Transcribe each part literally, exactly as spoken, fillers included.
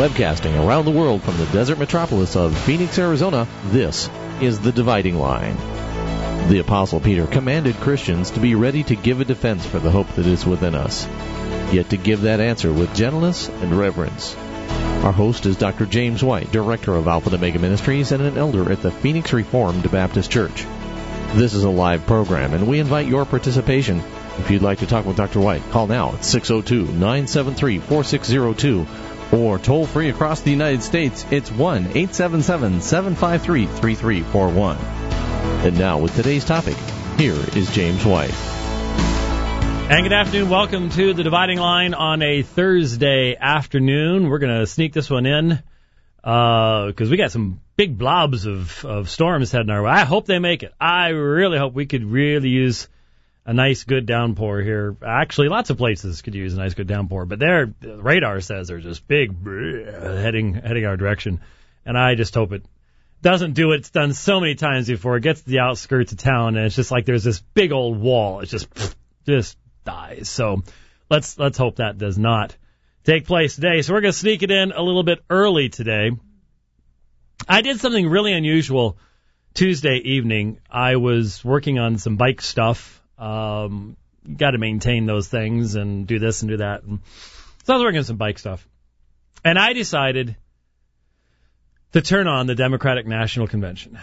Webcasting around the world from the desert metropolis of Phoenix, Arizona, this is The Dividing Line. The Apostle Peter commanded Christians to be ready to give a defense for the hope that is within us, yet to give that answer with gentleness and reverence. Our host is Doctor James White, Director of Alpha and Omega Ministries and an elder at the Phoenix Reformed Baptist Church. This is a live program, and we invite your participation. If you'd like to talk with Doctor White, call now at six oh two, nine seven three, four six oh two, or toll free across the United States, it's one eight seven seven, seven five three, three three four one. And now, with today's topic, here is James White. And good afternoon. Welcome to The Dividing Line on a Thursday afternoon. We're going to sneak this one in because uh, we got some big blobs of, of storms heading our way. I hope they make it. I really hope we could really use a nice, good downpour here. Actually, lots of places could use a nice, good downpour, but their the radar says they're just big heading heading our direction, and I just hope it doesn't do it. It's done so many times before. It gets to the outskirts of town, and it's just like there's this big old wall. It just just dies. So let's let's hope that does not take place today. So we're going to sneak it in a little bit early today. I did something really unusual Tuesday evening. I was working on some bike stuff. Um, got to maintain those things and do this and do that. And so I was working on some bike stuff. And I decided to turn on the Democratic National Convention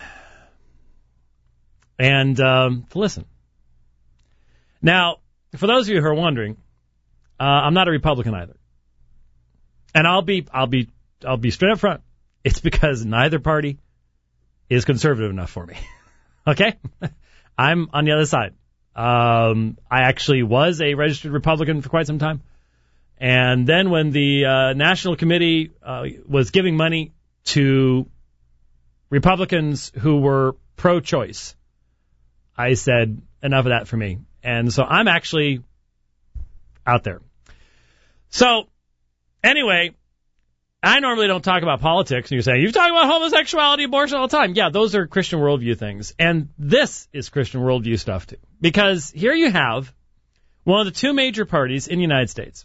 and um, to listen. Now, for those of you who are wondering, uh, I'm not a Republican either. And I'll be I'll be I'll be straight up front. It's because neither party is conservative enough for me. Okay? I'm on the other side. Um, I actually was a registered Republican for quite some time. And then when the uh, National Committee uh, was giving money to Republicans who were pro-choice, I said, enough of that for me. And so I'm actually out there. So, anyway, I normally don't talk about politics, and you say, you talk about homosexuality, abortion all the time. Yeah, those are Christian worldview things. And this is Christian worldview stuff, too. Because here you have one of the two major parties in the United States.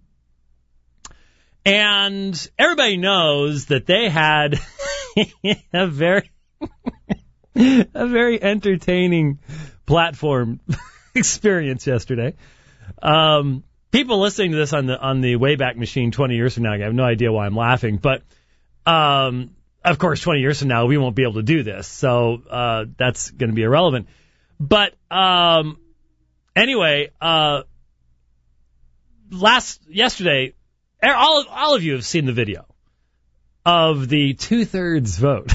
And everybody knows that they had a very, a very entertaining platform experience yesterday. Um... People listening to this on the on the Wayback Machine twenty years from now, I have no idea why I'm laughing, but um, of course, twenty years from now, we won't be able to do this, so uh, that's going to be irrelevant. But um, anyway, uh, last yesterday, all of, all of you have seen the video of the two-thirds vote,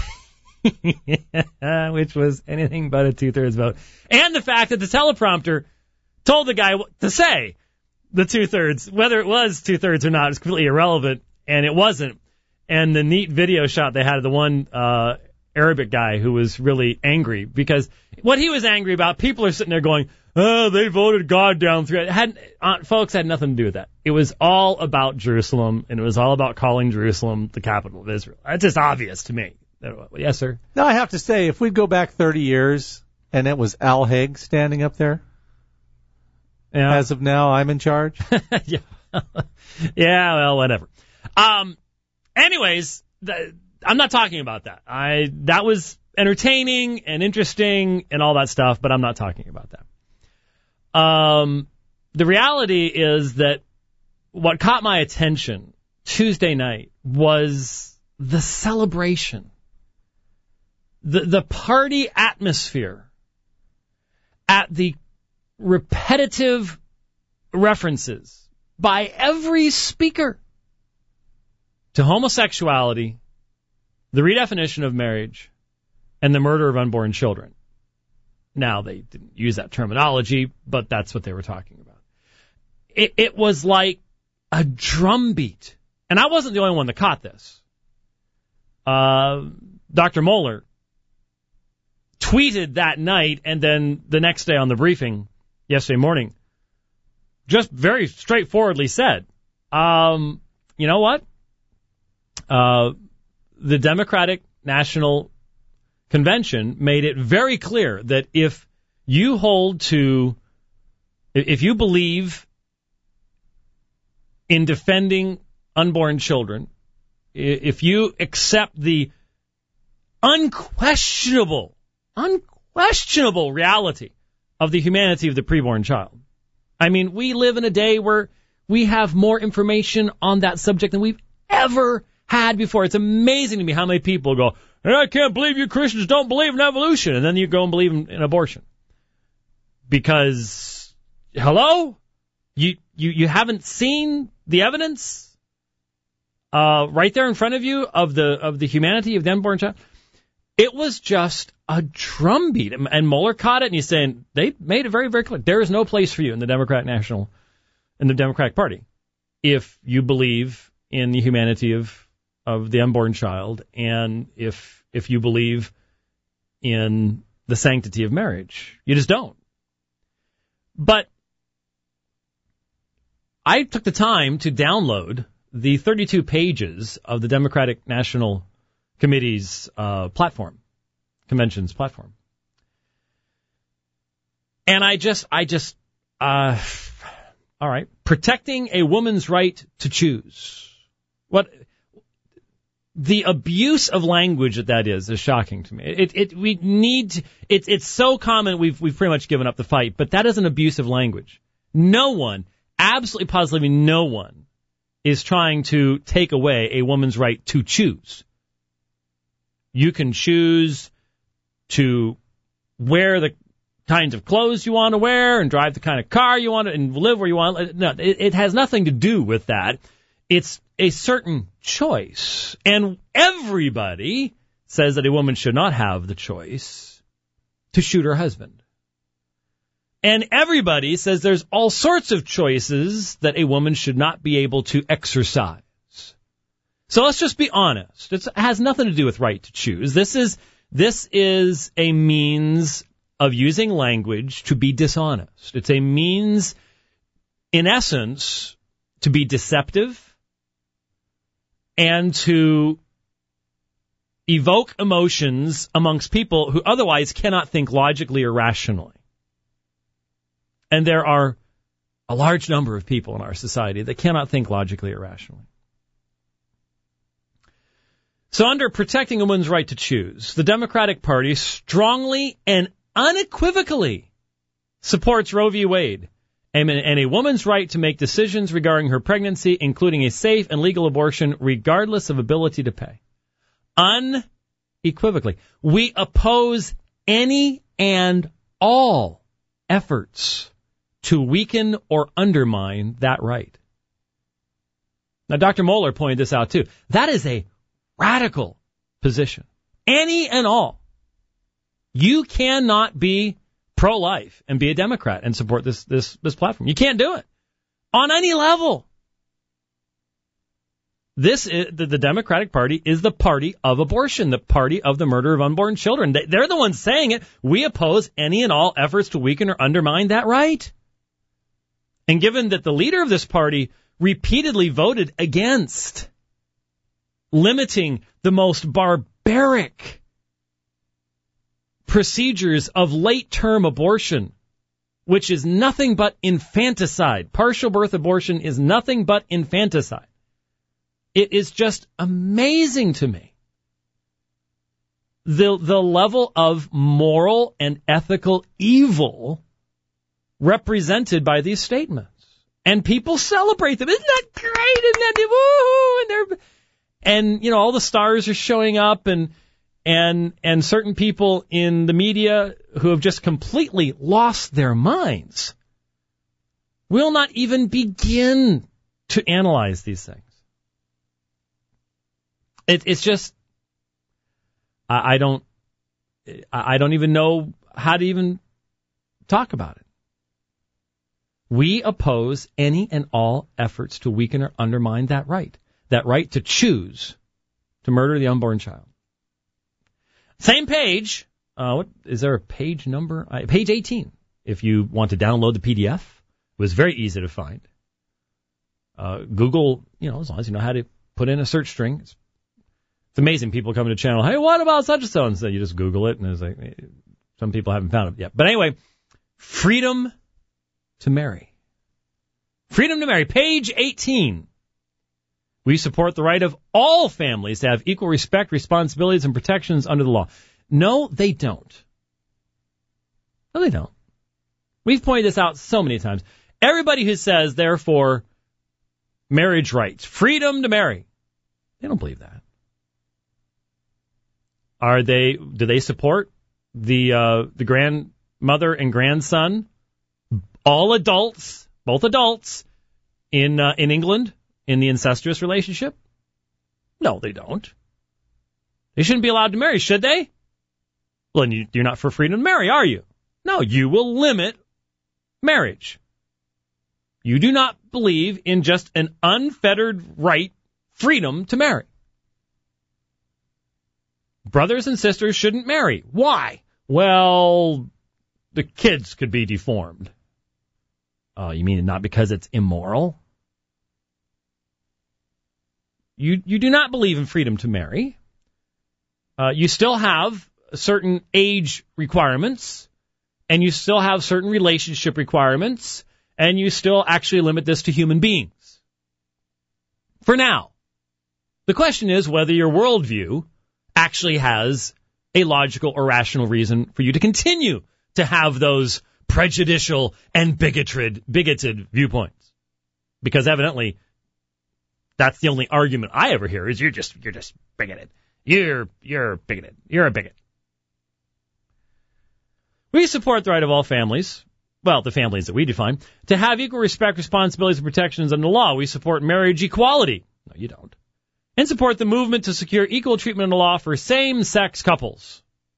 which was anything but a two-thirds vote, and the fact that the teleprompter told the guy what to say. The two-thirds, whether it was two-thirds or not, is completely irrelevant, and it wasn't. And the neat video shot they had of the one uh, Arabic guy who was really angry, because what he was angry about, people are sitting there going, oh, they voted God down through it. Had, uh, folks, had nothing to do with that. It was all about Jerusalem, and it was all about calling Jerusalem the capital of Israel. That's just obvious to me. Yes, sir? Now, I have to say, if we go back thirty years, and it was Al Haig standing up there, yeah. As of now, I'm in charge. yeah, yeah. Well, whatever. Um. Anyways, th- I'm not talking about that. I that was entertaining and interesting and all that stuff, but I'm not talking about that. Um. The reality is that what caught my attention Tuesday night was the celebration, the the party atmosphere at the repetitive references by every speaker to homosexuality, the redefinition of marriage, and the murder of unborn children. Now, they didn't use that terminology, but that's what they were talking about. It, it was like a drumbeat. And I wasn't the only one that caught this. Uh, Doctor Moeller tweeted that night, and then the next day on the briefing, yesterday morning, just very straightforwardly said, um, you know what? Uh, the Democratic National Convention made it very clear that if you hold to, if you believe in defending unborn children, if you accept the unquestionable, unquestionable reality of the humanity of the preborn child. I mean, we live in a day where we have more information on that subject than we've ever had before. It's amazing to me how many people go, hey, I can't believe you Christians don't believe in evolution, and then you go and believe in, in abortion. Because, hello? You, you, you haven't seen the evidence uh, right there in front of you of the of the humanity of the unborn child? It was just a drumbeat. And Mueller caught it, and he's saying, they made it very, very clear. There is no place for you in the Democratic National, in the Democratic Party, if you believe in the humanity of, of the unborn child, and if if you believe in the sanctity of marriage. You just don't. But I took the time to download the thirty-two pages of the Democratic National Committee's uh, platform, convention's platform. And I just, I just, uh, all right, protecting a woman's right to choose. What the abuse of language that that is is shocking to me. It, it, we need, to, it, it's so common we've we've pretty much given up the fight, but that is an abuse of language. No one, absolutely positively no one, is trying to take away a woman's right to choose. You can choose to wear the kinds of clothes you want to wear and drive the kind of car you want to and live where you want. No, it, it has nothing to do with that. It's a certain choice. And everybody says that a woman should not have the choice to shoot her husband. And everybody says there's all sorts of choices that a woman should not be able to exercise. So let's just be honest. It's, it has nothing to do with right to choose. This is this is a means of using language to be dishonest. It's a means, in essence, to be deceptive and to evoke emotions amongst people who otherwise cannot think logically or rationally. And there are a large number of people in our society that cannot think logically or rationally. So under protecting a woman's right to choose, the Democratic Party strongly and unequivocally supports Roe v. Wade and, and a woman's right to make decisions regarding her pregnancy, including a safe and legal abortion, regardless of ability to pay. Unequivocally. We oppose any and all efforts to weaken or undermine that right. Now, Doctor Mueller pointed this out, too. That is a radical position. Any and all. You cannot be pro-life and be a Democrat and support this, this, this platform. You can't do it. On any level. This is, the, the Democratic Party is the party of abortion, the party of the murder of unborn children. They, they're the ones saying it. We oppose any and all efforts to weaken or undermine that right. And given that the leader of this party repeatedly voted against limiting the most barbaric procedures of late-term abortion, which is nothing but infanticide. Partial birth abortion is nothing but infanticide. It is just amazing to me the the level of moral and ethical evil represented by these statements. And people celebrate them. Isn't that great? Isn't that woohoo? And they're and you know all the stars are showing up, and and and certain people in the media who have just completely lost their minds will not even begin to analyze these things. It, it's just, I, I don't, I don't even know how to even talk about it. We oppose any and all efforts to weaken or undermine that right, that right to choose to murder the unborn child. Same page. Uh, what is there a page number? Uh, page eighteen. If you want to download the P D F, it was very easy to find. Uh, Google, you know, as long as you know how to put in a search string. It's, it's amazing. People come to the channel. Hey, what about such and so? And so you just Google it, and it's like some people haven't found it yet. But anyway, freedom to marry. Freedom to marry. Page eighteen. We support the right of all families to have equal respect, responsibilities, and protections under the law. No, they don't. No, they don't. We've pointed this out so many times. Everybody who says, therefore, marriage rights, freedom to marry, they don't believe that. Are they? Do they support the uh, the grandmother and grandson, all adults, both adults, in uh, in England in the incestuous relationship? No, they don't. They shouldn't be allowed to marry, should they? Well, then you, you're not for freedom to marry, are you? No, you will limit marriage. You do not believe in just an unfettered right, freedom to marry. Brothers and sisters shouldn't marry. Why? Well, the kids could be deformed. Oh, you mean not because it's immoral? You you do not believe in freedom to marry. Uh, you still have certain age requirements, and you still have certain relationship requirements, and you still actually limit this to human beings. For now. The question is whether your worldview actually has a logical or rational reason for you to continue to have those prejudicial and bigoted, bigoted viewpoints. Because evidently, that's the only argument I ever hear is you're just you're just bigoted. You're you're bigoted. You're a bigot. We support the right of all families, well, the families that we define, to have equal respect, responsibilities, and protections under the law. We support marriage equality. No, you don't. And support the movement to secure equal treatment in the law for same-sex couples.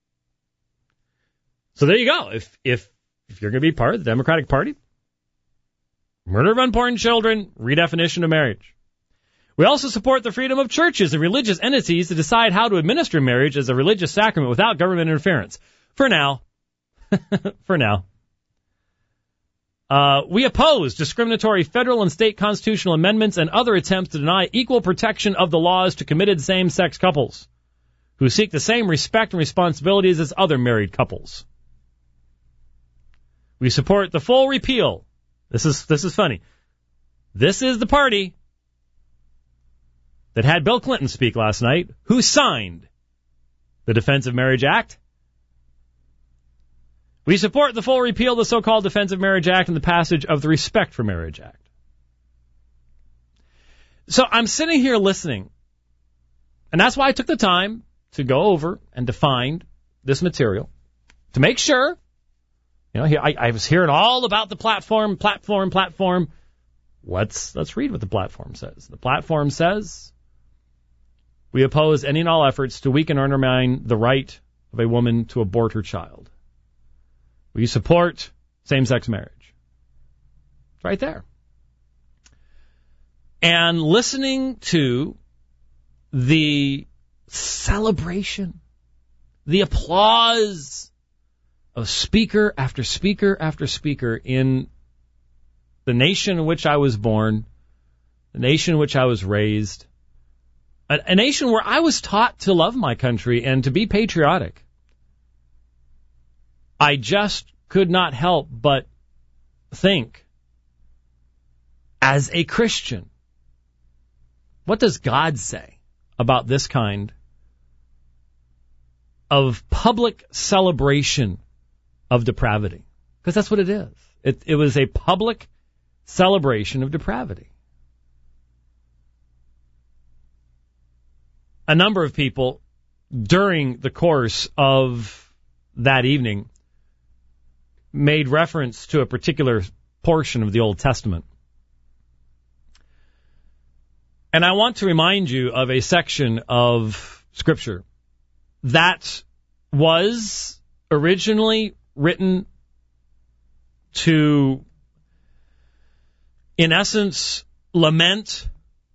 So there you go. If if if you're going to be part of the Democratic Party, murder of unborn children, redefinition of marriage. We also support the freedom of churches and religious entities to decide how to administer marriage as a religious sacrament without government interference. For now. For now. Uh, we oppose discriminatory federal and state constitutional amendments and other attempts to deny equal protection of the laws to committed same-sex couples who seek the same respect and responsibilities as other married couples. We support the full repeal. This is this is funny. This is the party that had Bill Clinton speak last night, who signed the Defense of Marriage Act. We support the full repeal of the so-called Defense of Marriage Act and the passage of the Respect for Marriage Act. So I'm sitting here listening, and that's why I took the time to go over and to find this material, to make sure, you know, I, I was hearing all about the platform, platform, platform. Let's, let's read what the platform says. The platform says, we oppose any and all efforts to weaken or undermine the right of a woman to abort her child. We support same-sex marriage. It's right there. And listening to the celebration, the applause of speaker after speaker after speaker in the nation in which I was born, the nation in which I was raised, a, a nation where I was taught to love my country and to be patriotic. I just could not help but think, as a Christian, what does God say about this kind of public celebration of depravity? Because that's what it is. It, it was a public celebration of depravity. A number of people during the course of that evening made reference to a particular portion of the Old Testament. And I want to remind you of a section of Scripture that was originally written to, in essence, lament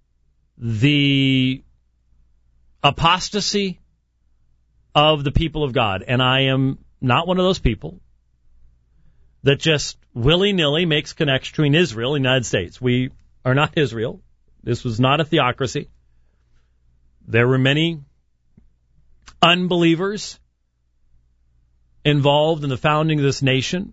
the apostasy of the people of God. And I am not one of those people that just willy-nilly makes connection between Israel and the United States. We are not Israel. This was not a theocracy. There were many unbelievers involved in the founding of this nation.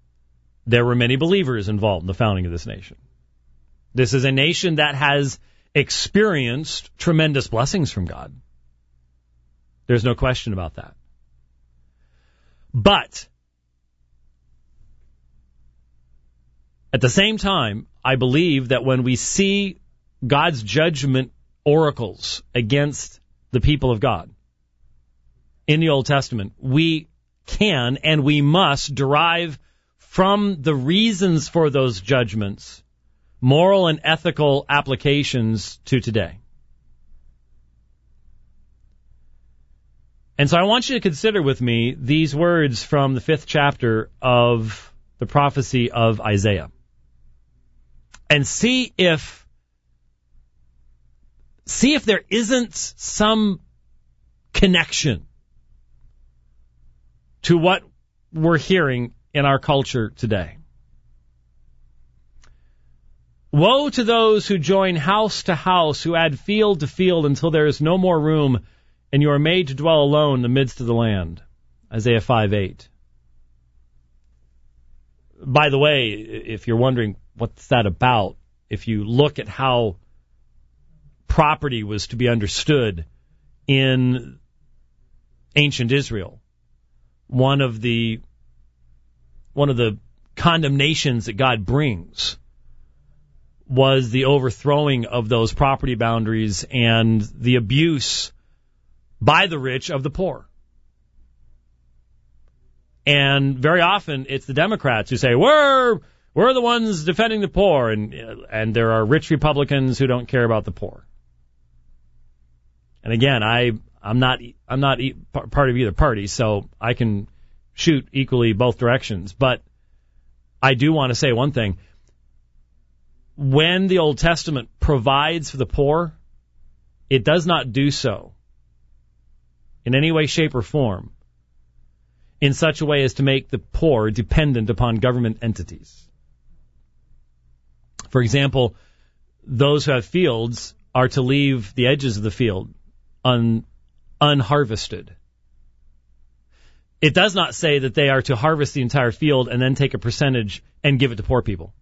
There were many believers involved in the founding of this nation. This is a nation that has experienced tremendous blessings from God. There's no question about that. But at the same time, I believe that when we see God's judgment oracles against the people of God in the Old Testament, we can and we must derive from the reasons for those judgments moral and ethical applications to today. And so I want you to consider with me these words from the fifth chapter of the prophecy of Isaiah. And see if, see if there isn't some connection to what we're hearing in our culture today. Woe to those who join house to house, who add field to field until there is no more room, and you are made to dwell alone in the midst of the land. Isaiah five eight. By the way, if you're wondering what's that about, if you look at how property was to be understood in ancient Israel, one of the one of the condemnations that God brings was the overthrowing of those property boundaries and the abuse by the rich of the poor. And very often it's the Democrats who say, we're we're the ones defending the poor, and and there are rich Republicans who don't care about the poor. And again, I I'm not I'm not part of either party, so I can shoot equally both directions. But I do want to say one thing. When the Old Testament provides for the poor, it does not do so in any way, shape, or form in such a way as to make the poor dependent upon government entities. For example, those who have fields are to leave the edges of the field un, unharvested. It does not say that they are to harvest the entire field and then take a percentage and give it to poor people.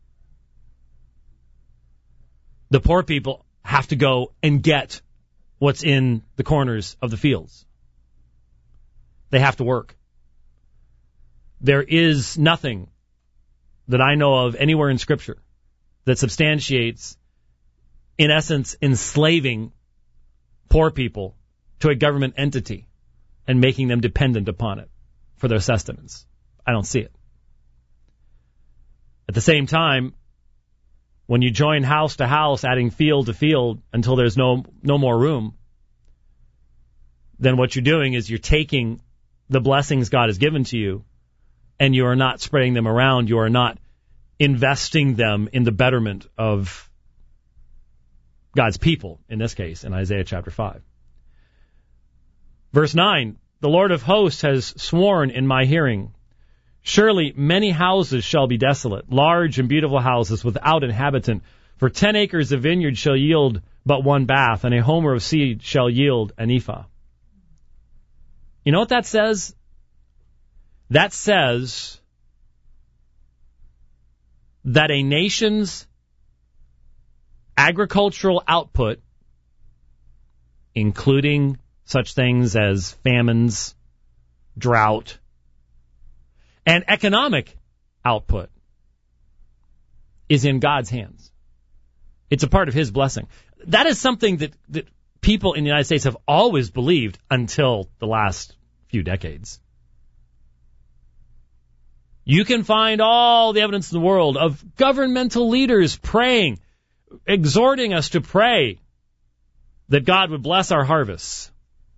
The poor people have to go and get what's in the corners of the fields. They have to work. There is nothing that I know of anywhere in Scripture that substantiates, in essence, enslaving poor people to a government entity and making them dependent upon it for their sustenance. I don't see it. At the same time, when you join house to house, adding field to field until there's no no more room, then what you're doing is you're taking the blessings God has given to you, and you are not spreading them around. You are not investing them in the betterment of God's people, in this case, in Isaiah chapter five. Verse nine, the Lord of hosts has sworn in my hearing, surely many houses shall be desolate, large and beautiful houses without inhabitant. For ten acres of vineyard shall yield but one bath, and a homer of seed shall yield an ephah. You know what that says? That says that a nation's agricultural output, including such things as famines, drought, and economic output, is in God's hands. It's a part of His blessing. That is something that, that people in the United States have always believed until the last few decades. You can find all the evidence in the world of governmental leaders praying, exhorting us to pray that God would bless our harvests.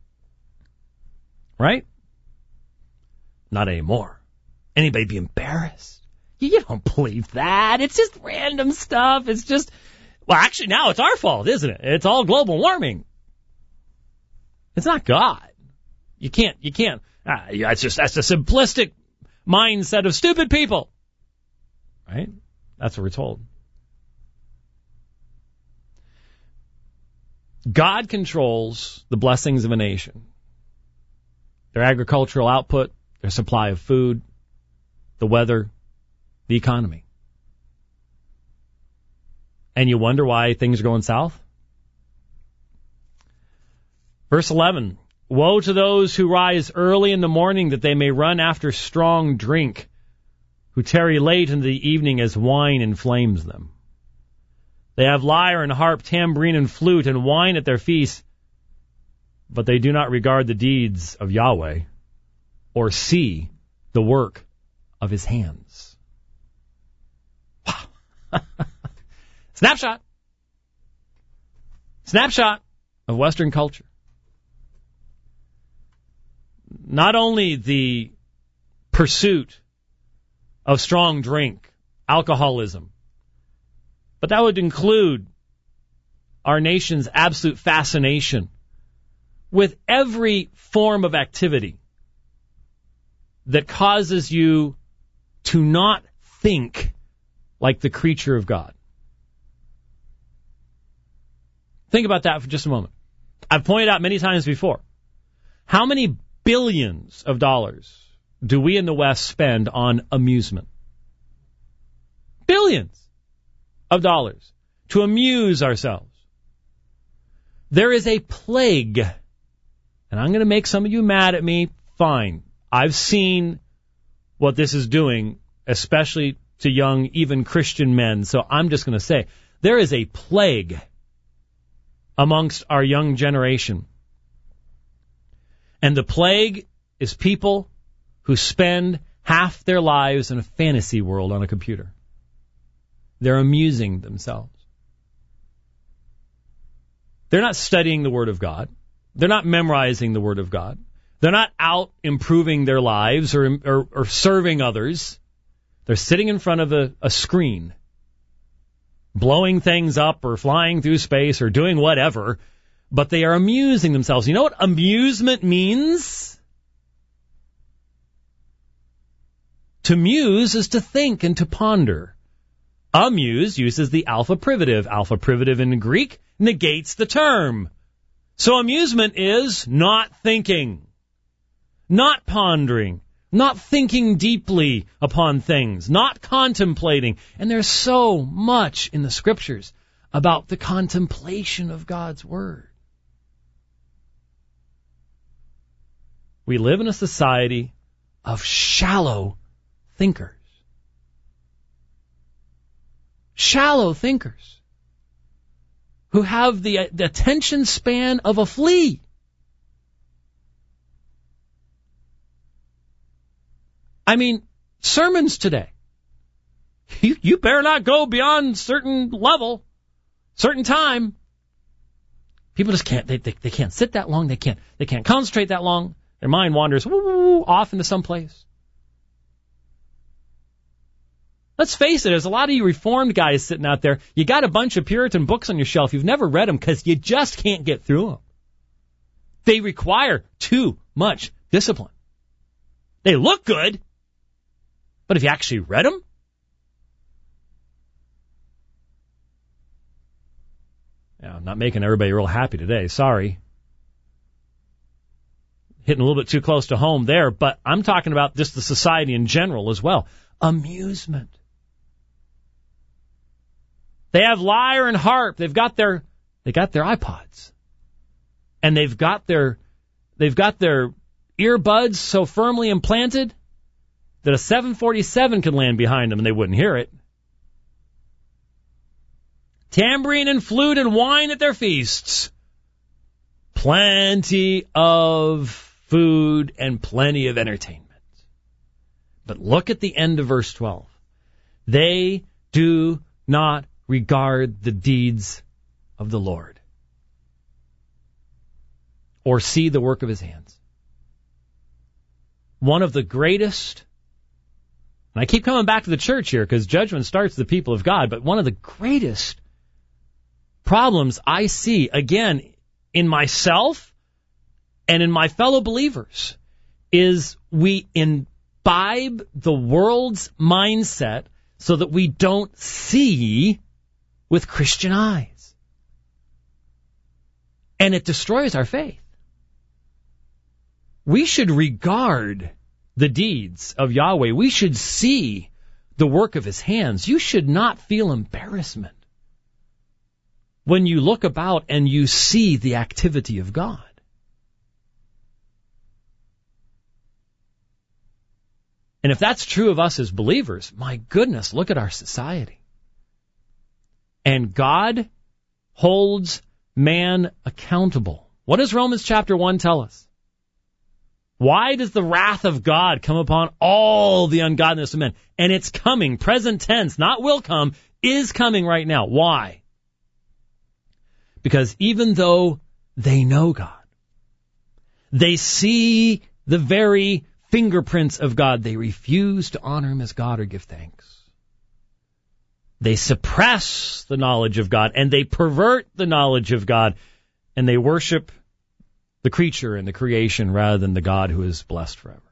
Right? Not anymore. Anybody be embarrassed? You don't believe that. It's just random stuff. It's just, well, actually now it's our fault, isn't it? It's all global warming. It's not God. You can't, you can't, ah, it's just, that's a simplistic mindset of stupid people. Right? That's what we're told. God controls the blessings of a nation. Their agricultural output, their supply of food, the weather, the economy. And you wonder why things are going south? Verse eleven, woe to those who rise early in the morning that they may run after strong drink, who tarry late in the evening as wine inflames them. They have lyre and harp, tambourine and flute, and wine at their feasts, but they do not regard the deeds of Yahweh or see the work of his hands. Wow. Snapshot. Snapshot of Western culture. Not only the pursuit of strong drink, alcoholism, but that would include our nation's absolute fascination with every form of activity that causes you to not think like the creature of God. Think about that for just a moment. I've pointed out many times before, how many billions of dollars do we in the West spend on amusement? Billions of dollars to amuse ourselves. There is a plague, and I'm going to make some of you mad at me. Fine. I've seen what this is doing, especially to young, even Christian men. So I'm just going to say, there is a plague amongst our young generation. And the plague is people who spend half their lives in a fantasy world on a computer. They're amusing themselves. They're not studying the Word of God. They're not memorizing the Word of God. They're not out improving their lives or, or, or serving others. They're sitting in front of a, a screen, blowing things up or flying through space or doing whatever, but they are amusing themselves. You know what amusement means? To muse is to think and to ponder. Amuse uses the alpha privative. Alpha privative in Greek negates the term. So amusement is not thinking, not pondering, not thinking deeply upon things, not contemplating. And there's so much in the Scriptures about the contemplation of God's Word. We live in a society of shallow thinkers. Shallow thinkers who have the, the attention span of a flea. I mean, sermons today. You, you better not go beyond certain level, certain time. People just can't, they, they, they can't sit that long. They can't, they can't concentrate that long. Their mind wanders woo, woo, woo, off into some place. Let's face it, there's a lot of you Reformed guys sitting out there. You got a bunch of Puritan books on your shelf. You've never read them because you just can't get through them. They require too much discipline. They look good, but if you actually read them, yeah, I'm not making everybody real happy today. Sorry. Hitting a little bit too close to home there, but I'm talking about just the society in general as well. Amusement. They have lyre and harp. They've got their they got their iPods. And they've got their they've got their earbuds so firmly implanted that a seven forty-seven could land behind them and they wouldn't hear it. Tambourine and flute and wine at their feasts. Plenty of food and plenty of entertainment. But look at the end of verse twelve. They do not regard the deeds of the Lord or see the work of his hands. One of the greatest, and I keep coming back to the church here because judgment starts with the people of God, but one of the greatest problems I see, again, in myself and in my fellow believers is we imbibe the world's mindset so that we don't see with Christian eyes. And it destroys our faith. We should regard the deeds of Yahweh. We should see the work of his hands. You should not feel embarrassment when you look about and you see the activity of God. And if that's true of us as believers, my goodness, look at our society. And God holds man accountable. What does Romans chapter one tell us? Why does the wrath of God come upon all the ungodliness of men? And it's coming, present tense, not will come, is coming right now. Why? Because even though they know God, they see the very fingerprints of God, they refuse to honor him as God or give thanks. They suppress the knowledge of God, and they pervert the knowledge of God, and they worship the creature and the creation rather than the God who is blessed forever.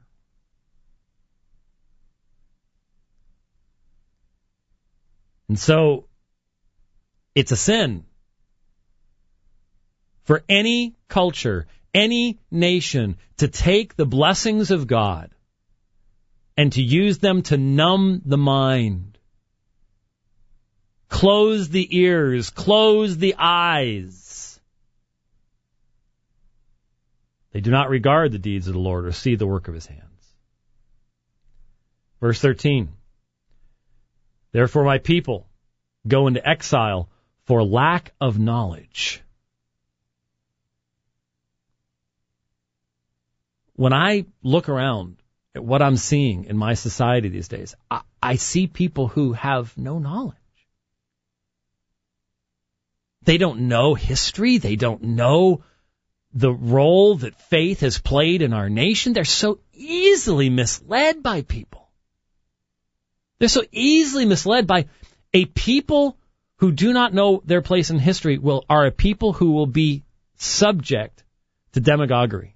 And so, it's a sin for any culture, any nation, to take the blessings of God and to use them to numb the mind, close the ears, close the eyes. They do not regard the deeds of the Lord or see the work of his hands. Verse thirteen. Therefore my people go into exile for lack of knowledge. When I look around at what I'm seeing in my society these days, I, I see people who have no knowledge. They don't know history. They don't know the role that faith has played in our nation. They're so easily misled by people. They're so easily misled by a people who do not know their place in history will are a people who will be subject to demagoguery.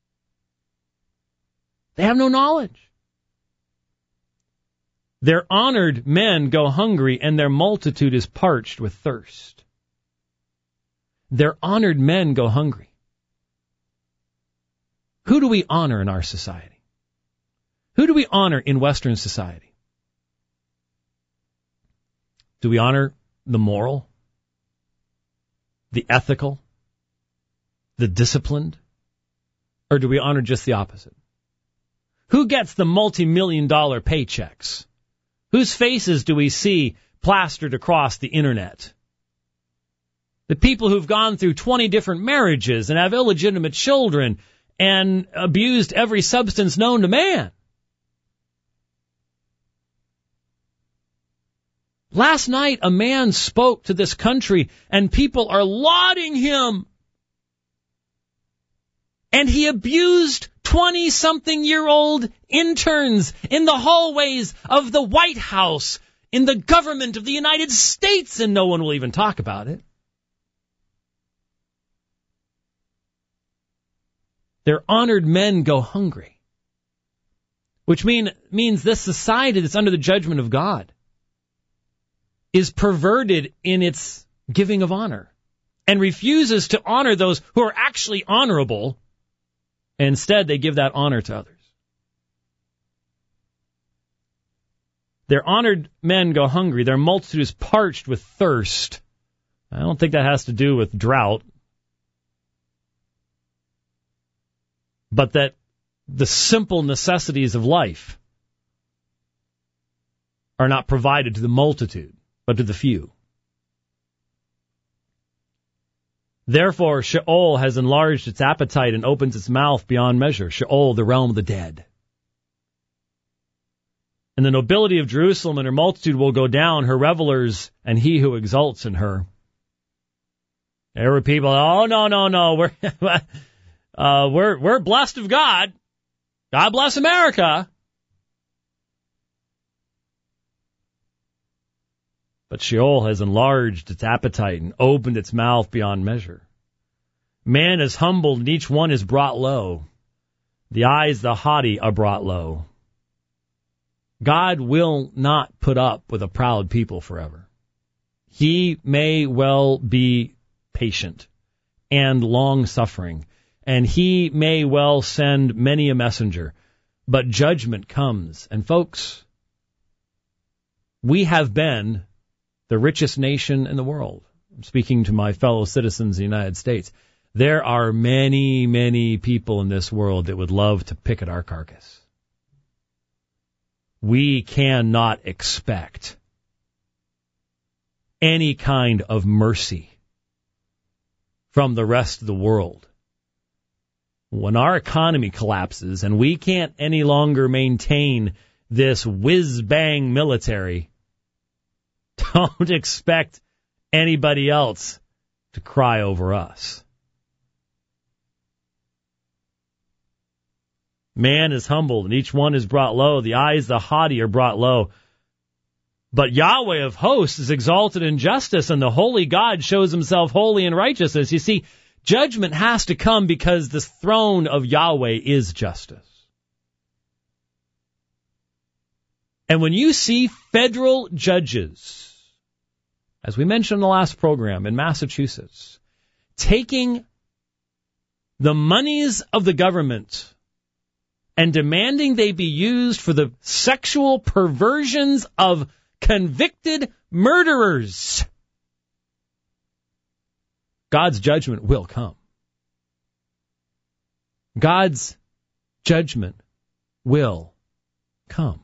They have no knowledge. Their honored men go hungry, and their multitude is parched with thirst. Their honored men go hungry. Who do we honor in our society? Who do we honor in Western society? Do we honor the moral, the ethical, the disciplined, or do we honor just the opposite? Who gets the multi-million dollar paychecks? Whose faces do we see plastered across the internet? The people who've gone through twenty different marriages and have illegitimate children and abused every substance known to man. Last night, a man spoke to this country, and people are lauding him. And he abused twenty-something-year-old interns in the hallways of the White House, in the government of the United States, and no one will even talk about it. Their honored men go hungry, which mean, means this society that's under the judgment of God is perverted in its giving of honor and refuses to honor those who are actually honorable. And instead, they give that honor to others. Their honored men go hungry. Their multitude is parched with thirst. I don't think that has to do with drought, but that the simple necessities of life are not provided to the multitude, but to the few. Therefore, Sheol has enlarged its appetite and opens its mouth beyond measure. Sheol, the realm of the dead. And the nobility of Jerusalem and her multitude will go down, her revelers and he who exults in her. There were people, oh, no, no, no, we're, uh, we're, we're blessed of God. God bless America. But Sheol has enlarged its appetite and opened its mouth beyond measure. Man is humbled, and each one is brought low. The eyes of the haughty are brought low. God will not put up with a proud people forever. He may well be patient and long-suffering, and he may well send many a messenger, but judgment comes. And folks, we have been the richest nation in the world. I'm speaking to my fellow citizens in the United States. There are many, many people in this world that would love to pick at our carcass. we cannot expect any kind of mercy from the rest of the world. When our economy collapses and we can't any longer maintain this whiz-bang military, don't expect anybody else to cry over us. Man is humbled, and each one is brought low. The eyes, the haughty, are brought low. But Yahweh of hosts is exalted in justice, and the holy God shows himself holy in righteousness. You see, judgment has to come because the throne of Yahweh is justice. And when you see federal judges, as we mentioned in the last program in Massachusetts, taking the monies of the government and demanding they be used for the sexual perversions of convicted murderers, God's judgment will come. God's judgment will come.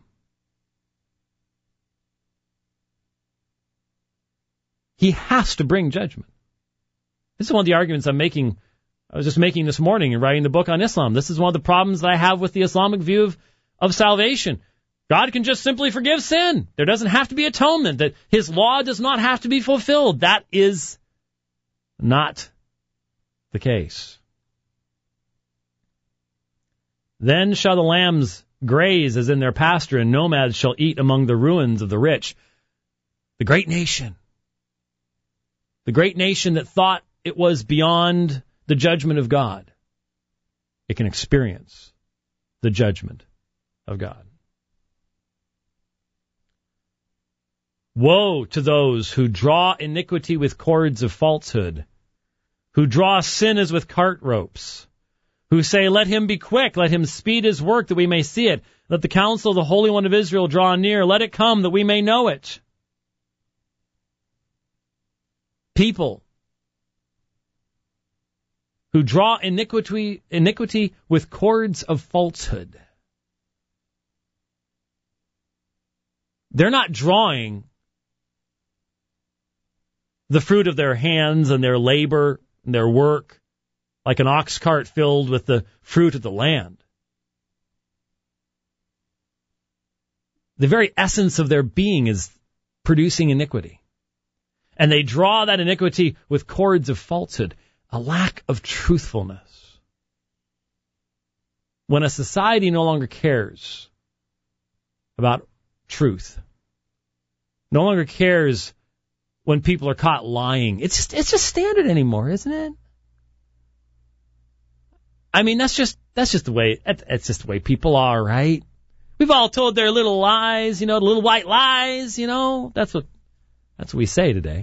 He has to bring judgment. This is one of the arguments I'm making. I was just making this morning in writing the book on Islam. This is one of the problems that I have with the Islamic view of, of salvation. God can just simply forgive sin. There doesn't have to be atonement. That his law does not have to be fulfilled. That is not the case. Then shall the lambs graze as in their pasture, and nomads shall eat among the ruins of the rich. The great nation. The great nation that thought it was beyond the judgment of God. It can experience the judgment of God. Woe to those who draw iniquity with cords of falsehood, who draw sin as with cart ropes, who say, let him be quick, let him speed his work that we may see it. Let the counsel of the Holy One of Israel draw near, let it come that we may know it. People who draw iniquity, iniquity with cords of falsehood. They're not drawing the fruit of their hands and their labor and their work like an ox cart filled with the fruit of the land. The very essence of their being is producing iniquity. And they draw that iniquity with cords of falsehood, a lack of truthfulness. When a society no longer cares about truth, no longer cares when people are caught lying, it's just, it's just standard anymore, isn't it? I mean, that's just that's just the way it's just the way people are, right? We've all told their little lies, you know, the little white lies, you know. That's what that's what we say today.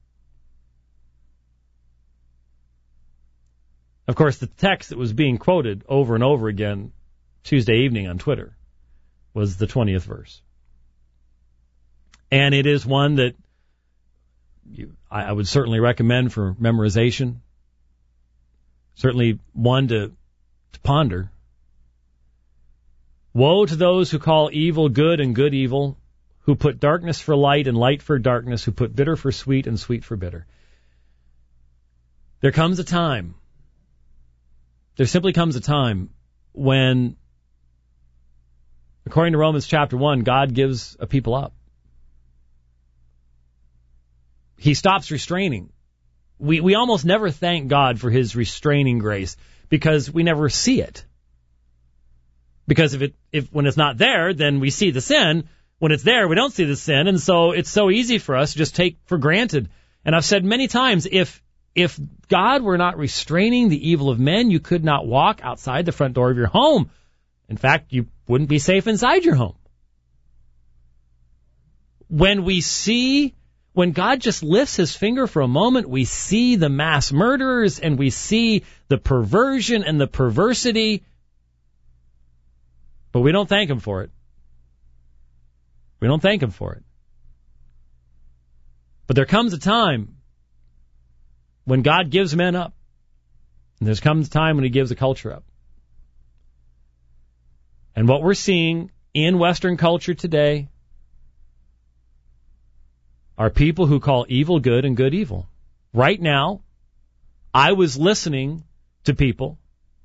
Of course, the text that was being quoted over and over again Tuesday evening on Twitter was the twentieth verse. And it is one that you, I, I would certainly recommend for memorization. Certainly one to, to ponder. Woe to those who call evil good and good evil, who put darkness for light and light for darkness, who put bitter for sweet and sweet for bitter. There comes a time, there simply comes a time when, according to Romans chapter one, God gives a people up. He stops restraining. We we almost never thank God for his restraining grace because we never see it. Because if it if when it's not there, then we see the sin. When it's there, we don't see the sin, and so it's so easy for us to just take for granted. And I've said many times, if if God were not restraining the evil of men, you could not walk outside the front door of your home. In fact, you wouldn't be safe inside your home. When we see, when God just lifts his finger for a moment, we see the mass murderers and we see the perversion and the perversity, but we don't thank him for it. We don't thank him for it. But there comes a time when God gives men up. And there comes a time when he gives a culture up. And what we're seeing in Western culture today are people who call evil good and good evil. Right now, I was listening to people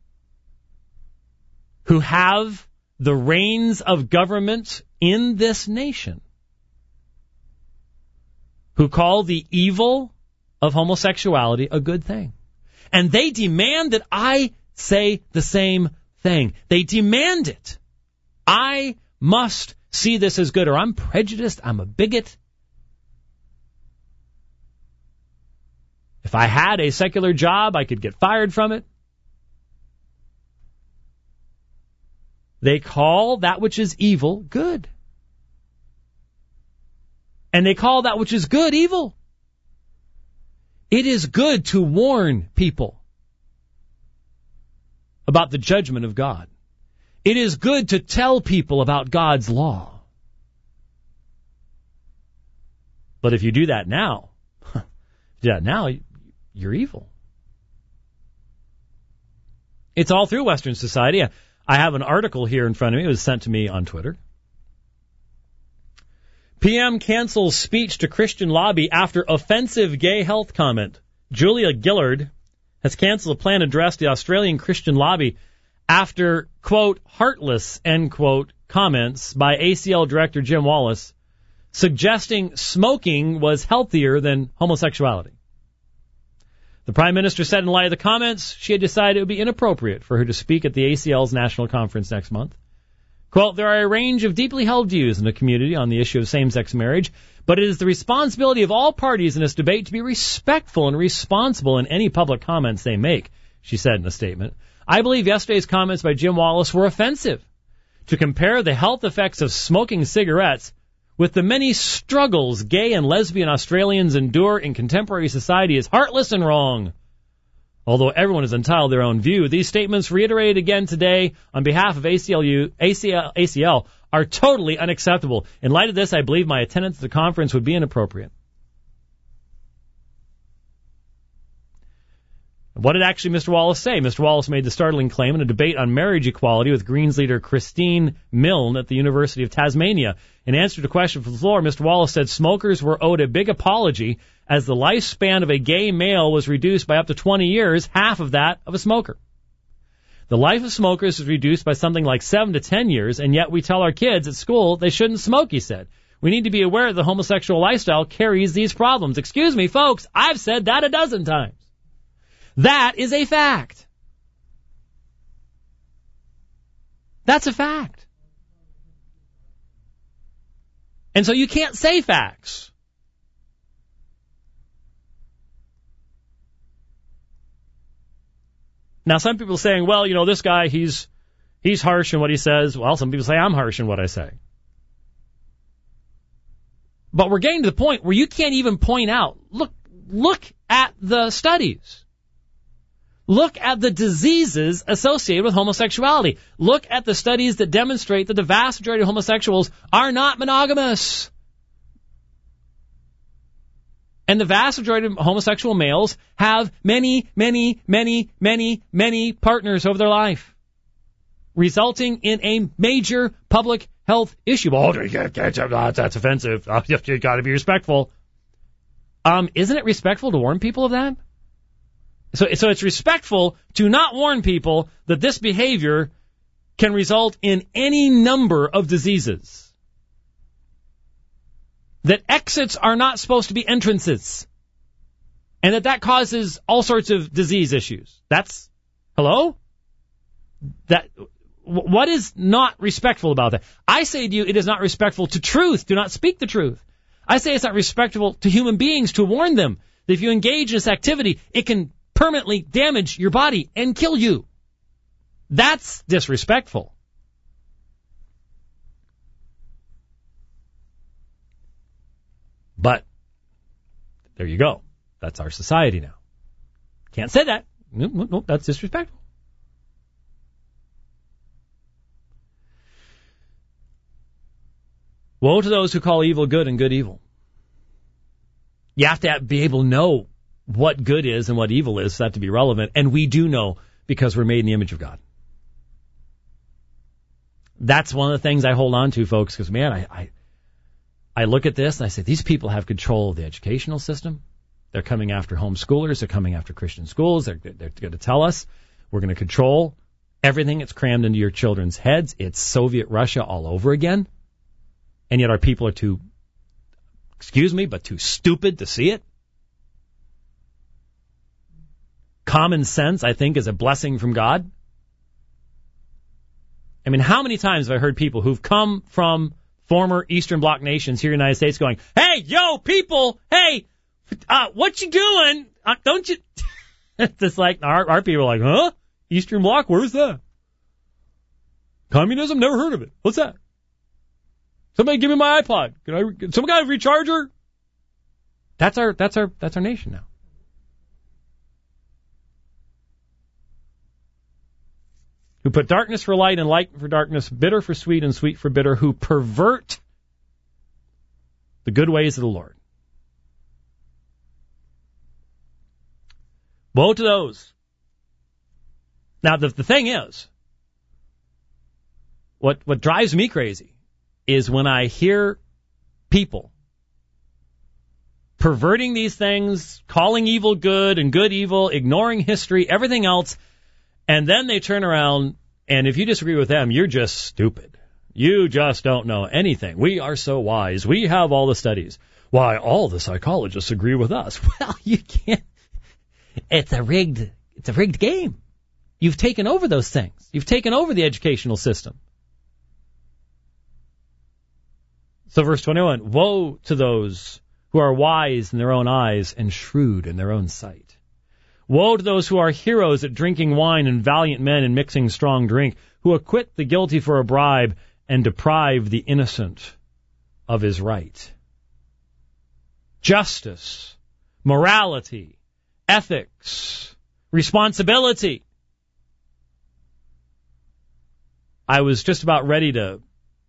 who have the reins of government in this nation who call the evil of homosexuality a good thing. And they demand that I say the same thing. They demand it. I must see this as good, or I'm prejudiced, I'm a bigot. If I had a secular job, I could get fired from it. They call that which is evil good. And they call that which is good evil. It is good to warn people about the judgment of God. It is good to tell people about God's law. But if you do that now, yeah, now you're evil. It's all through Western society. I have an article here in front of me. It was sent to me on Twitter. P M cancels speech to Christian lobby after offensive gay health comment. Julia Gillard has canceled a planned address to the Australian Christian lobby after, quote, heartless, end quote, comments by A C L director Jim Wallace suggesting smoking was healthier than homosexuality. The Prime Minister said in light of the comments, she had decided it would be inappropriate for her to speak at the A C L's national conference next month. Quote, there are a range of deeply held views in the community on the issue of same-sex marriage, but it is the responsibility of all parties in this debate to be respectful and responsible in any public comments they make, she said in a statement. I believe yesterday's comments by Jim Wallace were offensive. To compare the health effects of smoking cigarettes with the many struggles gay and lesbian Australians endure in contemporary society is heartless and wrong. Although everyone is entitled to their own view, these statements reiterated again today on behalf of A C L U, A C L, A C L are totally unacceptable. In light of this, I believe my attendance at the conference would be inappropriate. What did actually Mister Wallace say? Mister Wallace made the startling claim in a debate on marriage equality with Greens leader Christine Milne at the University of Tasmania. In answer to a question from the floor, Mister Wallace said smokers were owed a big apology as the lifespan of a gay male was reduced by up to twenty years, half of that of a smoker. The life of smokers is reduced by something like seven to ten years, and yet we tell our kids at school they shouldn't smoke, he said. We need to be aware that the homosexual lifestyle carries these problems. Excuse me, folks, I've said that a dozen times. That is a fact. That's a fact. And so you can't say facts. Now, some people are saying, well, you know, this guy, he's he's harsh in what he says. Well, some people say I'm harsh in what I say. But we're getting to the point where you can't even point out, look, look at the studies. Look at the diseases associated with homosexuality. Look at the studies that demonstrate that the vast majority of homosexuals are not monogamous. And the vast majority of homosexual males have many, many, many, many, many partners over their life, resulting in a major public health issue. Oh, that's offensive. You've got to be respectful. Um, isn't it respectful to warn people of that? So, so it's respectful to not warn people that this behavior can result in any number of diseases. That exits are not supposed to be entrances. And that that causes all sorts of disease issues. That's, hello? That, what is not respectful about that? I say to you, it is not respectful to truth. Do not speak the truth. I say it's not respectful to human beings to warn them that if you engage in this activity, it can permanently damage your body and kill you. That's disrespectful. But there you go. That's our society now. Can't say that. No, no, no, that's disrespectful. Woe to those who call evil good and good evil. You have to be able to know what good is and what evil is for that to be relevant. And we do know because we're made in the image of God. That's one of the things I hold on to, folks, because, man, I, I I look at this and I say, these people have control of the educational system. They're coming after homeschoolers. They're coming after Christian schools. They're, they're going to tell us we're going to control everything that's crammed into your children's heads. It's Soviet Russia all over again. And yet our people are too, excuse me, but too stupid to see it. Common sense, I think, is a blessing from God. I mean, how many times have I heard people who've come from former Eastern Bloc nations here in the United States going, hey, yo, people, hey, uh, what you doing? Uh, don't you? It's like our, our people are like, huh? Eastern Bloc? Where's that? Communism? Never heard of it. What's that? Somebody give me my iPod. Can I? Can some guy recharge her? That's our. That's our. That's our nation now. Who put darkness for light and light for darkness, bitter for sweet and sweet for bitter, who pervert the good ways of the Lord. Woe to those. Now, the, the thing is, what, what drives me crazy is when I hear people perverting these things, calling evil good and good evil, ignoring history, everything else, and then they turn around, and if you disagree with them, you're just stupid. You just don't know anything. We are so wise. We have all the studies. Why, all the psychologists agree with us. Well, you can't. It's a rigged, it's a rigged game. You've taken over those things. You've taken over the educational system. So verse twenty-one, woe to those who are wise in their own eyes and shrewd in their own sight. Woe to those who are heroes at drinking wine and valiant men in mixing strong drink, who acquit the guilty for a bribe and deprive the innocent of his right. Justice, morality, ethics, responsibility. I was just about ready to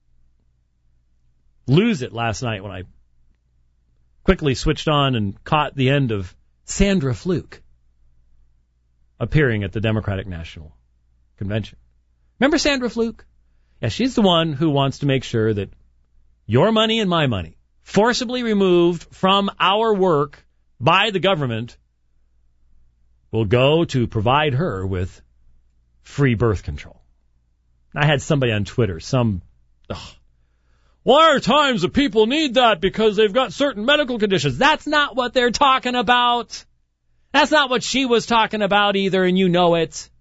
lose it last night when I quickly switched on and caught the end of Sandra Fluke appearing at the Democratic National Convention. Remember Sandra Fluke? Yeah, she's the one who wants to make sure that your money and my money, forcibly removed from our work by the government, will go to provide her with free birth control. I had somebody on Twitter, some, ugh, why are times that people need that because they've got certain medical conditions? That's not what they're talking about. That's not what she was talking about either, and you know it.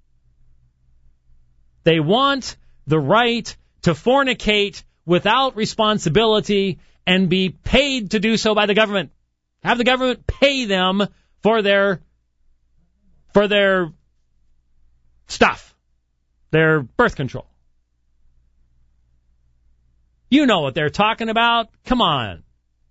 They want the right to fornicate without responsibility and be paid to do so by the government. Have the government pay them for their for their stuff, their birth control. You know what they're talking about. Come on.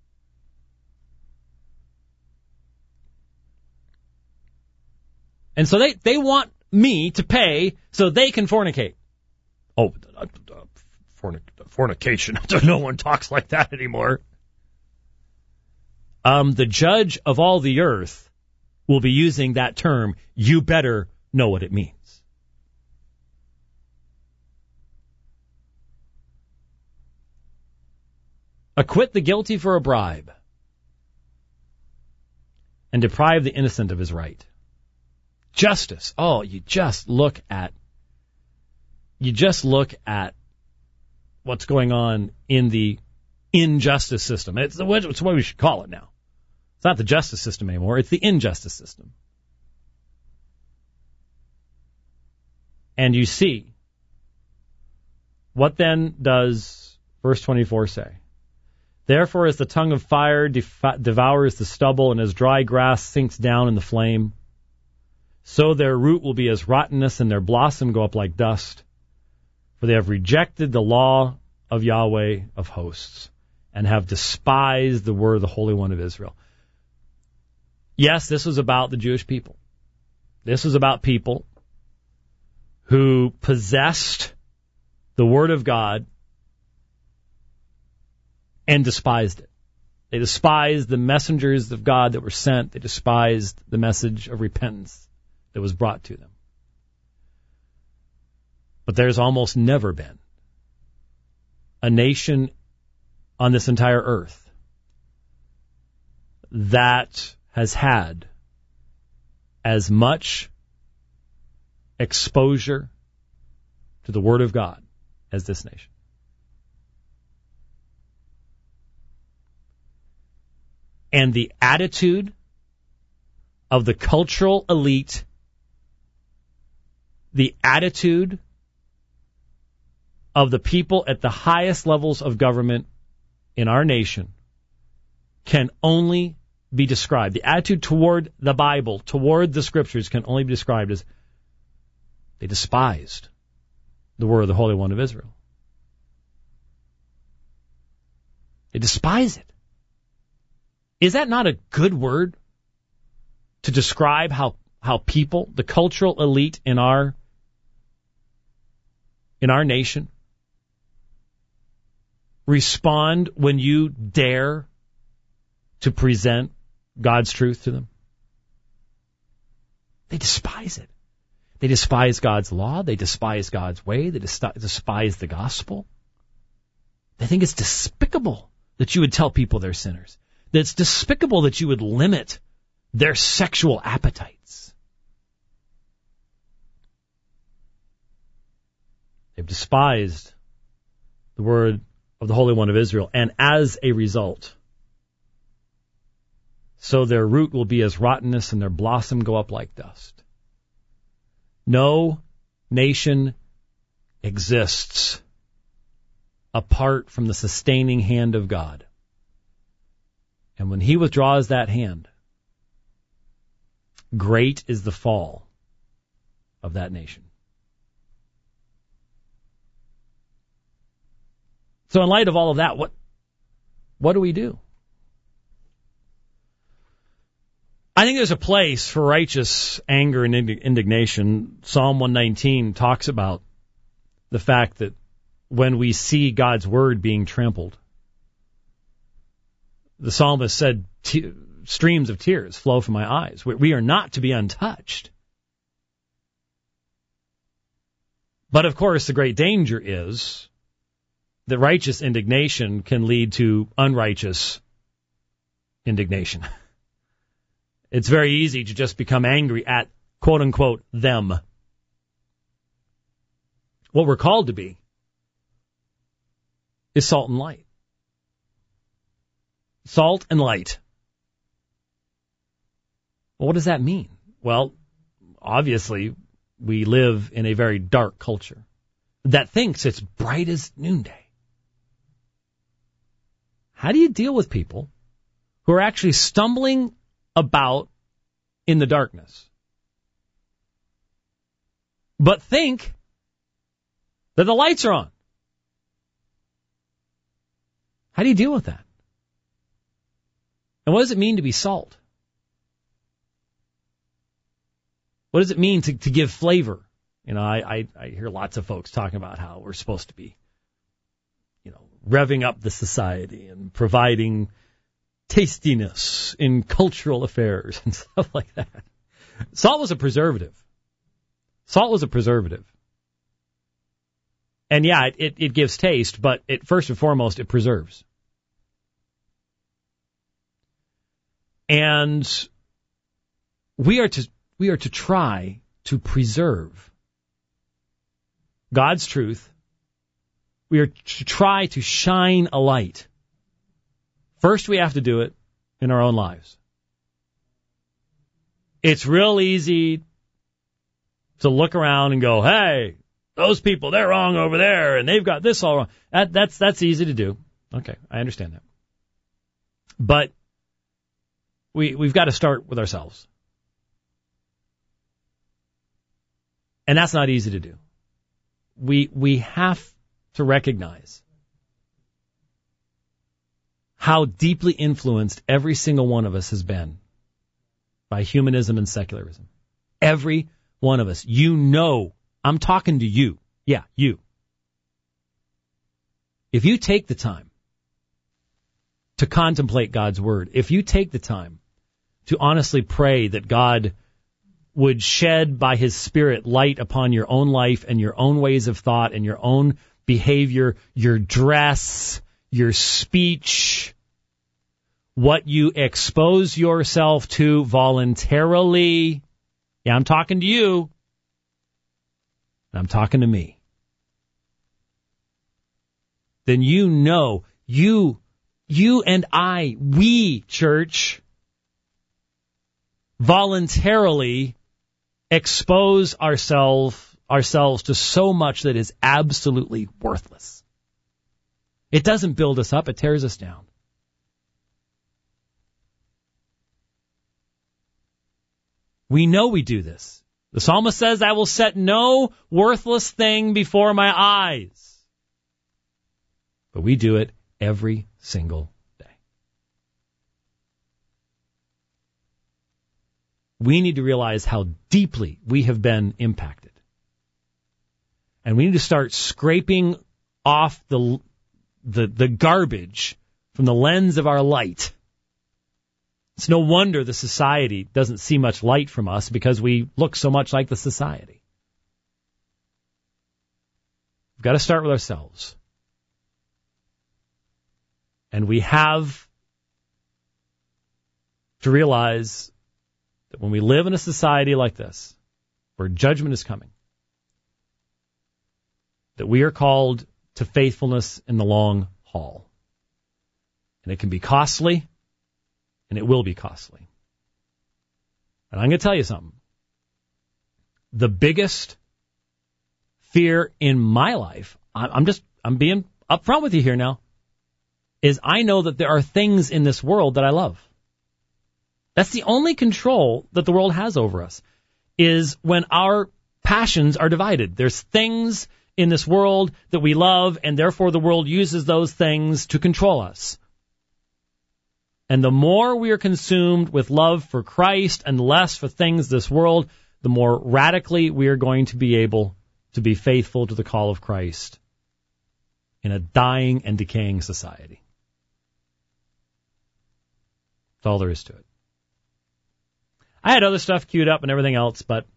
And so they, they want me to pay so they can fornicate. Oh, uh, uh, fornic, fornication. No one talks like that anymore. Um, the judge of all the earth will be using that term. You better know what it means. Acquit the guilty for a bribe and deprive the innocent of his right. Justice. Oh, you just look at, you just look at what's going on in the injustice system. It's, it's what we should call it now. It's not the justice system anymore. It's the injustice system. And you see, what then does verse twenty-four say? Therefore, as the tongue of fire def- devours the stubble and as dry grass sinks down in the flame, so their root will be as rottenness and their blossom go up like dust. For they have rejected the law of Yahweh of hosts and have despised the word of the Holy One of Israel. Yes, this was about the Jewish people. This was about people who possessed the word of God and despised it. They despised the messengers of God that were sent. They despised the message of repentance that was brought to them. But there's almost never been a nation on this entire earth that has had as much exposure to the Word of God as this nation. And the attitude of the cultural elite, the attitude of the people at the highest levels of government in our nation can only be described. The attitude toward the Bible, toward the Scriptures, can only be described as they despised the word of the Holy One of Israel. They despise it. Is that not a good word to describe how, how people, the cultural elite in our in our nation, respond when you dare to present God's truth to them? They despise it. They despise God's law. They despise God's way. They despise the gospel. They think it's despicable that you would tell people they're sinners. That it's despicable that you would limit their sexual appetites. They've despised the word of the Holy One of Israel, and as a result, so their root will be as rottenness and their blossom go up like dust. No nation exists apart from the sustaining hand of God. And when He withdraws that hand, great is the fall of that nation. So in light of all of that, what what do we do? I think there's a place for righteous anger and indignation. Psalm one nineteen talks about the fact that when we see God's word being trampled, the psalmist said, Te- streams of tears flow from my eyes. We, we are not to be untouched. But of course, the great danger is that righteous indignation can lead to unrighteous indignation. It's very easy to just become angry at, quote unquote, them. What we're called to be is salt and light. Salt and light. Well, what does that mean? Well, obviously, we live in a very dark culture that thinks it's bright as noonday. How do you deal with people who are actually stumbling about in the darkness, but think that the lights are on? How do you deal with that? And what does it mean to be salt? What does it mean to, to give flavor? You know, I, I, I hear lots of folks talking about how we're supposed to be, you know, revving up the society and providing tastiness in cultural affairs and stuff like that. Salt was a preservative. Salt was a preservative. And yeah, it, it gives taste, but it first and foremost, it preserves. And we are to we are to try to preserve God's truth. We are to try to shine a light. First, we have to do it in our own lives. It's real easy to look around and go, hey, those people, they're wrong over there, and they've got this all wrong. That, that's, that's easy to do. Okay, I understand that. But we, we've got to start with ourselves. And that's not easy to do. We, we have to recognize how deeply influenced every single one of us has been by humanism and secularism. Every one of us. You know, I'm talking to you. Yeah, you. If you take the time to contemplate God's word, if you take the time to honestly pray that God would shed by His Spirit light upon your own life and your own ways of thought and your own behavior, your dress, your speech, what you expose yourself to voluntarily. Yeah, I'm talking to you. I'm talking to me. Then you know, you, you and I, we, church, voluntarily expose ourselves ourselves to so much that is absolutely worthless. It doesn't build us up, it tears us down. We know we do this. The psalmist says, I will set no worthless thing before my eyes. But we do it every single day. We need to realize how deeply we have been impacted. And we need to start scraping off the, the, the garbage from the lens of our light. It's no wonder the society doesn't see much light from us because we look so much like the society. We've got to start with ourselves. And we have to realize that when we live in a society like this, where judgment is coming, that we are called to faithfulness in the long haul. And it can be costly, and it will be costly. And I'm going to tell you something. The biggest fear in my life, I'm just, I'm being upfront with you here now, is I know that there are things in this world that I love. That's the only control that the world has over us, is when our passions are divided. There's things in this world that we love, and therefore the world uses those things to control us. And the more we are consumed with love for Christ and less for things this world, the more radically we are going to be able to be faithful to the call of Christ in a dying and decaying society. That's all there is to it. I had other stuff queued up and everything else, but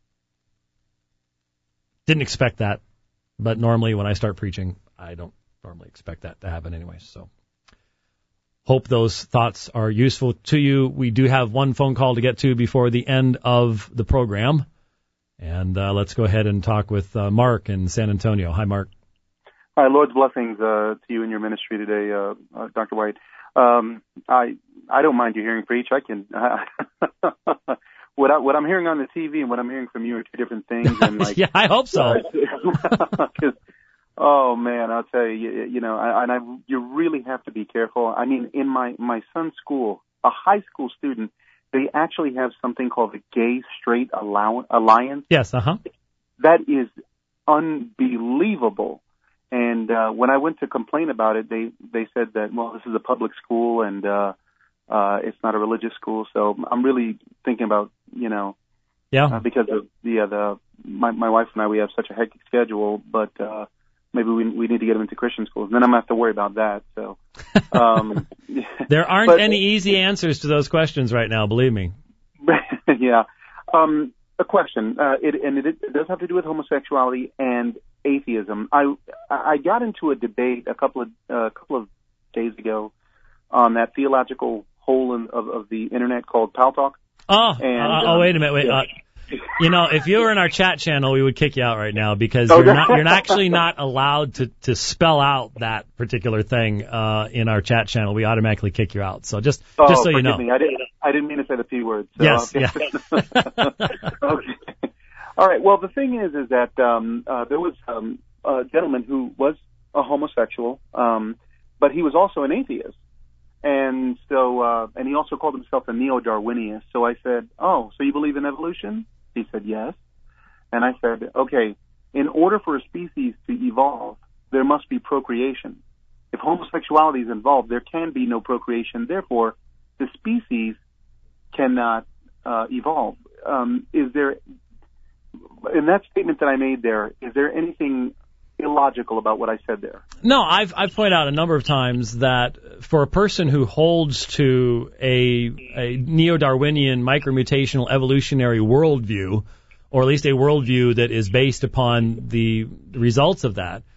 didn't expect that. But normally when I start preaching, I don't normally expect that to happen anyway. So hope those thoughts are useful to you. We do have one phone call to get to before the end of the program. And uh, let's go ahead and talk with uh, Mark in San Antonio. Hi, Mark. Hi, Lord's blessings uh, to you and your ministry today, uh, uh, Doctor White. Um, I I don't mind you hearing preach. I can. Uh, what I, what I'm hearing on the T V and what I'm hearing from you are two different things. And like, yeah, I hope so. Oh man, I'll tell you, you, you know, I, and I you really have to be careful. I mean, in my my son's school, a high school student, they actually have something called the Gay Straight Allow- Alliance. Yes, uh huh. That is unbelievable. And uh, when I went to complain about it, they, they said that, well, this is a public school and uh, uh, it's not a religious school. So I'm really thinking about, you know, yeah, uh, because of the, uh, the my, my wife and I, we have such a hectic schedule, but uh, maybe we we need to get them into Christian schools. And then I'm going to have to worry about that. So um, there aren't but, any easy answers to those questions right now, believe me. Yeah. Um, a question, uh, it, and it, it does have to do with homosexuality and atheism. I I got into a debate a couple of a uh, couple of days ago on that theological hole in, of, of the internet called Pal Talk. Oh, and, uh, oh, um, wait a minute, wait. Yeah. Uh, you know, if you were in our chat channel, we would kick you out right now because Oh, you're not you're actually not allowed to to spell out that particular thing uh, in our chat channel. We automatically kick you out. So just oh, just so you know. Me. I didn't I didn't mean to say the P word. So, yes. Okay. Yeah. Okay. All right. Well, the thing is, is that um, uh, there was um, a gentleman who was a homosexual, um, but he was also an atheist, and so uh, and he also called himself a neo-Darwinian. So I said, "Oh, so you believe in evolution?" He said, "Yes." And I said, "Okay, in order for a species to evolve, there must be procreation. If homosexuality is involved, there can be no procreation. Therefore, the species cannot uh, evolve." Um, is there In that statement that I made there, is there anything illogical about what I said there? No, I've I've pointed out a number of times that for a person who holds to a, a neo-Darwinian micromutational evolutionary worldview, or at least a worldview that is based upon the results of that,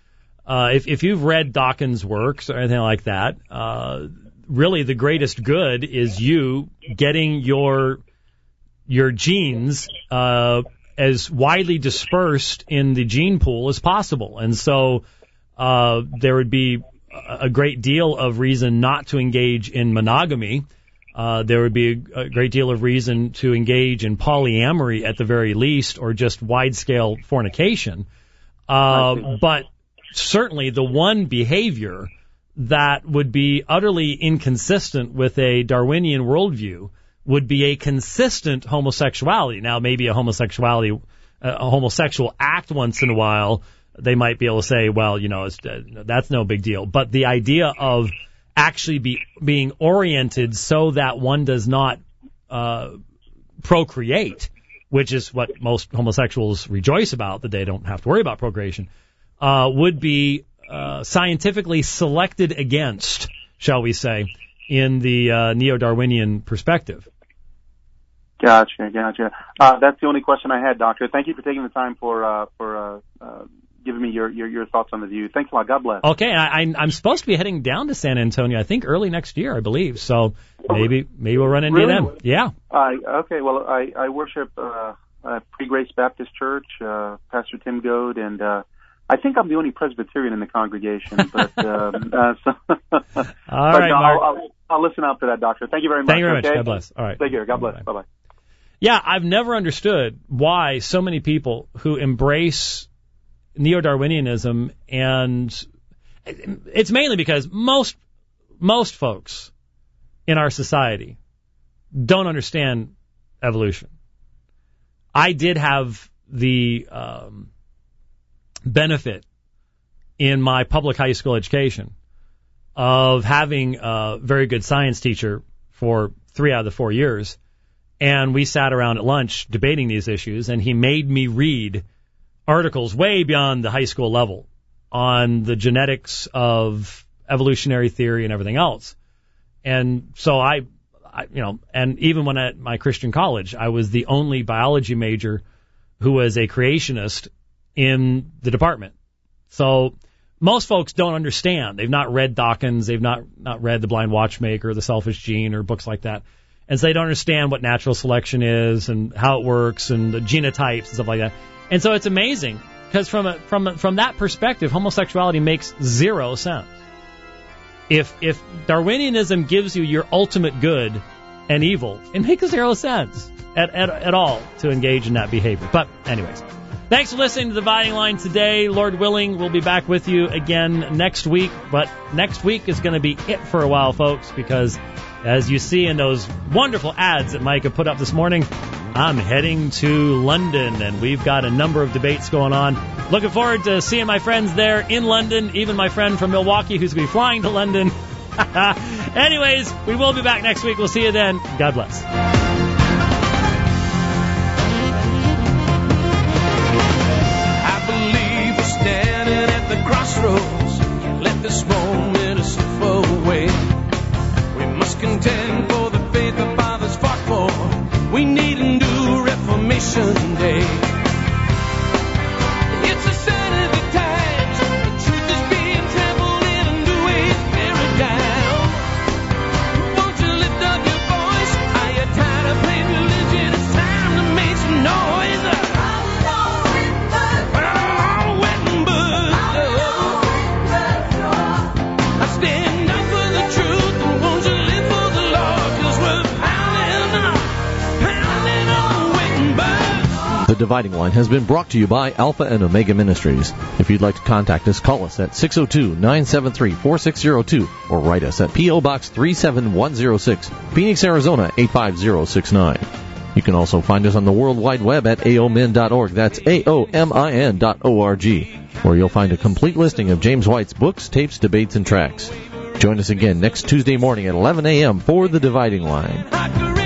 Uh, if, if you've read Dawkins' works or anything like that, uh, really the greatest good is you getting your your genes uh, as widely dispersed in the gene pool as possible. And so uh, there would be a great deal of reason not to engage in monogamy. Uh, there would be a, a great deal of reason to engage in polyamory at the very least, or just wide-scale fornication. Uh, but certainly the one behavior that would be utterly inconsistent with a Darwinian worldview would be a consistent homosexuality. Now, maybe a homosexuality, a homosexual act once in a while, they might be able to say, well, you know, it's, uh, that's no big deal. But the idea of actually be being oriented so that one does not uh, procreate, which is what most homosexuals rejoice about, that they don't have to worry about procreation, uh, would be uh, scientifically selected against, shall we say, in the uh, neo-Darwinian perspective. Gotcha, gotcha. Uh, that's the only question I had, Doctor. Thank you for taking the time for uh, for uh, uh, giving me your, your, your thoughts on the view. Thanks a lot. God bless. Okay, I, I'm supposed to be heading down to San Antonio, I think, early next year, I believe. So maybe maybe we'll run into really? you then. Yeah. Uh, okay, well, I, I worship uh, uh, Pre-Grace Baptist Church, uh, Pastor Tim Goad, and uh, I think I'm the only Presbyterian in the congregation. But um, uh, so All but right, no, Mark. I'll, I'll, I'll listen out for that, Doctor. Thank you very much. Thank you very okay? much. God bless. All right. Take care. God bless. Bye-bye. Bye-bye. Yeah, I've never understood why so many people who embrace neo-Darwinianism, and it's mainly because most most folks in our society don't understand evolution. I did have the um, benefit in my public high school education of having a very good science teacher for three out of the four years, and we sat around at lunch debating these issues, and he made me read articles way beyond the high school level on the genetics of evolutionary theory and everything else. And so I, I you know, and even when at my Christian college, I was the only biology major who was a creationist in the department. So most folks don't understand. They've not read Dawkins. They've not, not read The Blind Watchmaker, The Selfish Gene, or books like that. And so they don't understand what natural selection is and how it works and the genotypes and stuff like that. And so it's amazing because from a, from a, from that perspective, homosexuality makes zero sense. If if Darwinianism gives you your ultimate good and evil, it makes zero sense at, at at all to engage in that behavior. But anyways, thanks for listening to The Dividing Line today. Lord willing, we'll be back with you again next week. But next week is going to be it for a while, folks, because as you see in those wonderful ads that Micah put up this morning, I'm heading to London, and we've got a number of debates going on. Looking forward to seeing my friends there in London, even my friend from Milwaukee who's going to be flying to London. Anyways, we will be back next week. We'll see you then. God bless. I believe we're standing at the crossroads. Can't let this moment slip away. We must contend for the faith the fathers fought for. We need a new Reformation Day. It's a sign of the times. The truth is being trampled in a new age paradigm. Won't you lift up your voice? Are you tired of playing religion? It's time to make some noise. Oh, Wittenberg. I stand up for the truth, and won't you live for the Lord? 'Cause we're pounding on. The Dividing Line has been brought to you by Alpha and Omega Ministries. If you'd like to contact us, call us at six oh two, nine seven three, four six oh two or write us at P O. Box three seven one oh six, Phoenix, Arizona eight five zero six nine. You can also find us on the World Wide Web at A O M I N dot org. That's A O M I N dot O R G, where you'll find a complete listing of James White's books, tapes, debates, and tracks. Join us again next Tuesday morning at eleven a.m. for The Dividing Line.